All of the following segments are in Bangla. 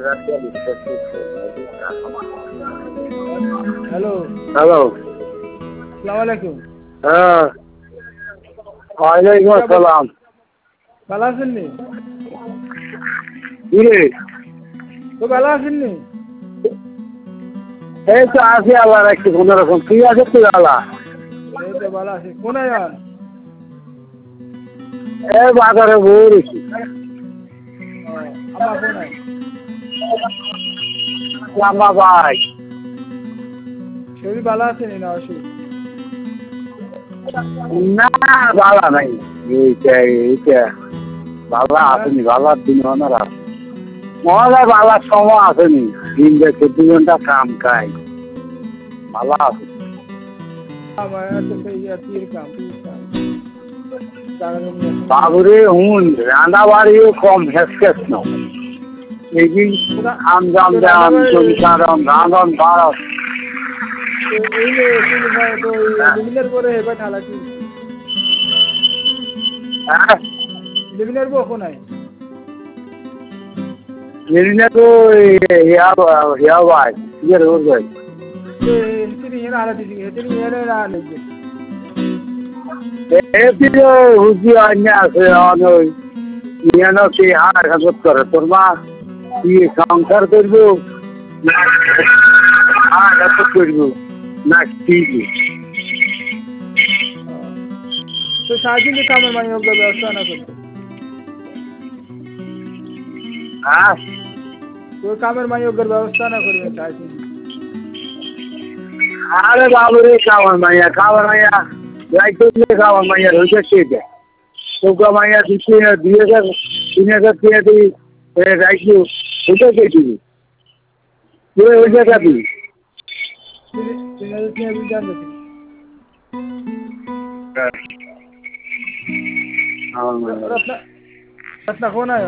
Hello, hello. সালাম আলাইকুম। হ্যাঁ, ওয়ালাইকুম আসসালাম। ভালো আছেন নি? কি রে? তো ভালো আছেন নি? এই তো আছি আল্লাহ রাখছি কোনো রকম। তুই আছিস তুই আল্লাহ? এই তো ভালো আছি। কোনায় যান? এই বাজারে বই রেখি। ও, আম্মা কোনায়? লাম্বা ভাই। শরীর ভালো আছে নি না অসুখ? না বালা নাই। এইটা বালা আসেনি, বালার দিন ওনার আছে। মহলে বালার সময় আসেনি। দিন যে ২৪ ঘন্টা কাম খাই। বালা আছে। আমার তো সেই তীর কাম। বাবুরে হুন রান্না বাড়িও কম হেসকেস ন এই দিন আমজাম দেন চরিকারণ রাঁধন ভারত এই যে তো লিমিনের পরে এবার ঠালা কি হ্যাঁ লিমিনের বউ কোনায়? মেরিনা তো হিয়া ভাই ইয়ে রোজ ভাই তিনি এর আলা দিদি তিনি এর আলা দিদি এদিকে হুজি অন্য আছে অনই ইয়ানো কি আর কাজ করে তোর মা কি সংসার করবো না আর কাজ করবো না কি তো সারাদিন যে কামের মানে ব্যবস্থা না করতে হ্যাঁ তো কামের মানে ব্যবস্থা না করবেন সারাদিন আরে বাবুরে খাওয়ার মাইয়া রাইতে দিয়ে খাওয়ার মাইয়া হয়েছে খেয়ে তোকে মাইয়া দিচ্ছে ২,০০০ টাকা দিই রাইতে ওটা কে দিবি তুই ওই জায়গা দিবি রত্না কোনায়?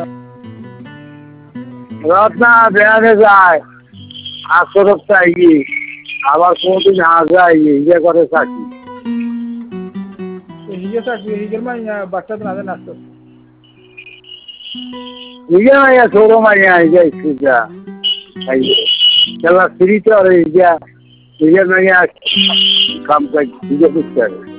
রত্না বেড়াতে যায় আসরত চাই আবার কোনদিন যায় ইয়ে করে থাকি হিগে থাকবে হিগের মানে বাচ্চা তো না নাচতে ইয়ে মাইয়া ছোট মাইয়া যাই যা খেলা ফ্রিতে আর ইয়ে মাইয়া কাম কাজ ইয়ে করতে